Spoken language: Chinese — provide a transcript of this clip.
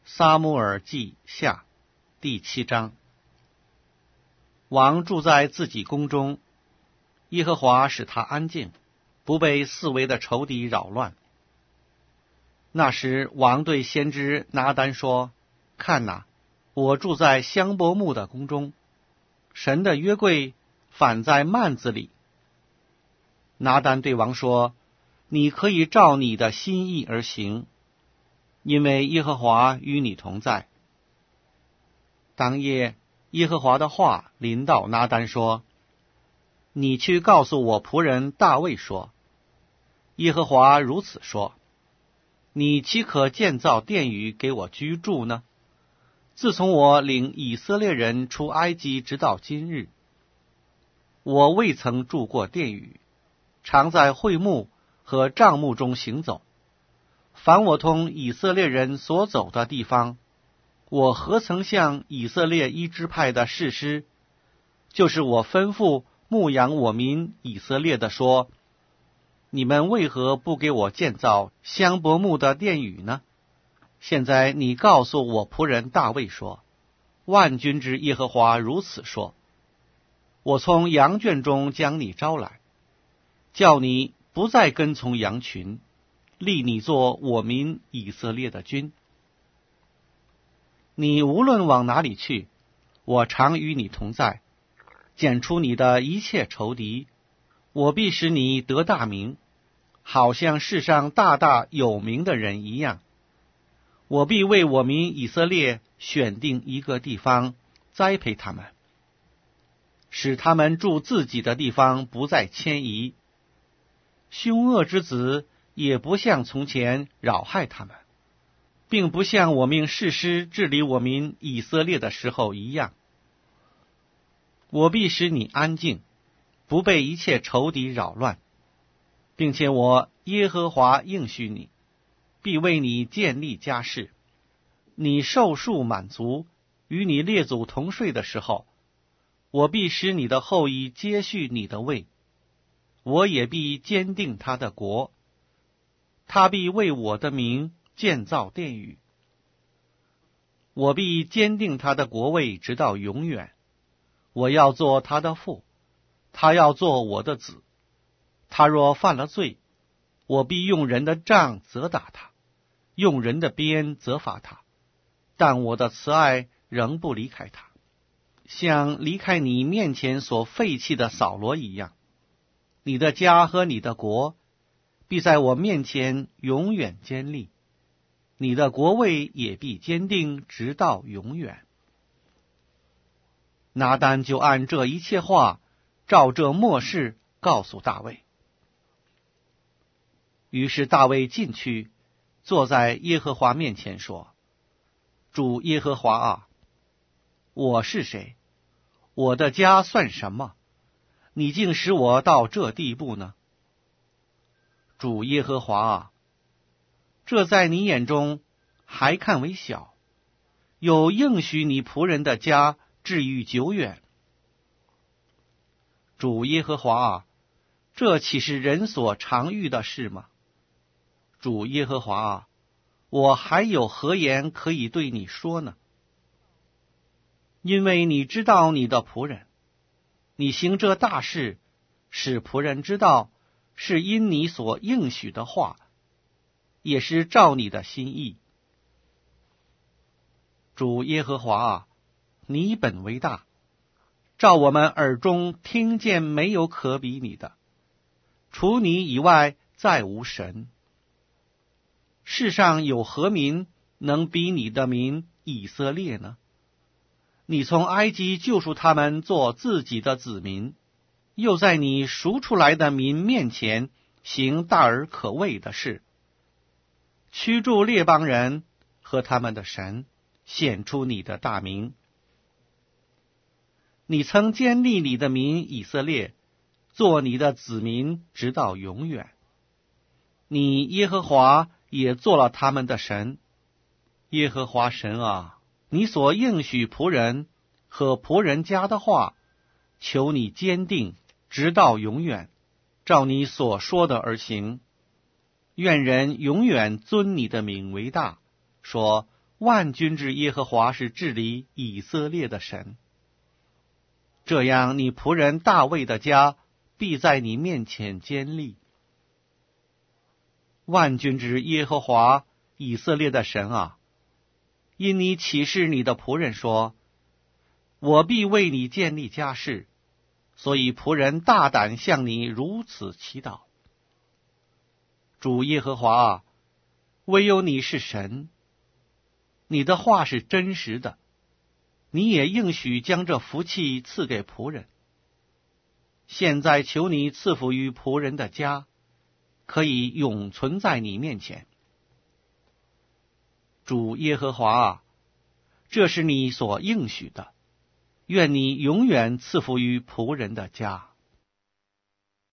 撒母耳记下第7章。王住在自己宫中，耶和华使他安静，不被四围的仇敌扰乱。那时王对先知拿单说：看哪，我住在香柏木的宫中，神的约柜反在幔子里。拿单对王说：你可以照你的心意而行，因为耶和华与你同在。当夜，耶和华的话临到拿单说：你去告诉我仆人大卫说，耶和华如此说，你岂可建造殿宇给我居住呢？自从我领以色列人出埃及直到今日，我未曾住过殿宇，常在会幕和帐幕中行走。凡我同以色列人所走的地方，我何曾向以色列一支派的士师，就是我吩咐牧养我民以色列的说，你们为何不给我建造香柏木的殿宇呢？现在你告诉我仆人大卫说，万军之耶和华如此说，我从羊圈中将你招来，叫你不再跟从羊群，立你做我民以色列的君。你无论往哪里去，我常与你同在，剪除你的一切仇敌，我必使你得大名，好像世上大大有名的人一样。我必为我民以色列选定一个地方，栽培他们，使他们住自己的地方，不再迁移。凶恶之子也不像从前扰害他们，并不像我命士师治理我民以色列的时候一样。我必使你安静，不被一切仇敌扰乱，并且我耶和华应许你，必为你建立家室。你寿数满足，与你列祖同睡的时候，我必使你的后裔接续你的位，我也必坚定他的国，他必为我的名建造殿宇。我必坚定他的国位直到永远。我要做他的父，他要做我的子。他若犯了罪，我必用人的杖责打他，用人的鞭责罚他，但我的慈爱仍不离开他，像离开你面前所废弃的扫罗一样。你的家和你的国必在我面前永远坚立，你的国位也必坚定直到永远。拿单就按这一切话，照这默示告诉大卫。于是大卫进去，坐在耶和华面前说：主耶和华啊，我是谁？我的家算什么？你竟使我到这地步呢？主耶和华啊，这在你眼中还看为小，又应许你仆人的家至于久远。主耶和华啊，这岂是人所常遇的事吗？主耶和华啊，我还有何言可以对你说呢？因为你知道你的仆人，你行这大事，使仆人知道是因你所应许的话，也是照你的心意。主耶和华啊，你本为大，照我们耳中听见没有可比你的，除你以外再无神。世上有何民能比你的民以色列呢？你从埃及救赎他们做自己的子民，又在你赎出来的民面前行大而可畏的事，驱逐列邦人和他们的神，显出你的大名。你曾坚立你的民以色列，做你的子民直到永远。你耶和华也做了他们的神。耶和华神啊，你所应许仆人和仆人家的话，求你坚定直到永远，照你所说的而行。愿人永远尊你的名为大，说万军之耶和华是治理以色列的神。这样，你仆人大卫的家必在你面前坚立。万军之耶和华以色列的神啊，因你启示你的仆人说，我必为你建立家室，所以仆人大胆向你如此祈祷。主耶和华啊，唯有你是神，你的话是真实的，你也应许将这福气赐给仆人。现在求你赐福于仆人的家，可以永存在你面前。主耶和华啊，这是你所应许的，愿你永远赐福于仆人的家。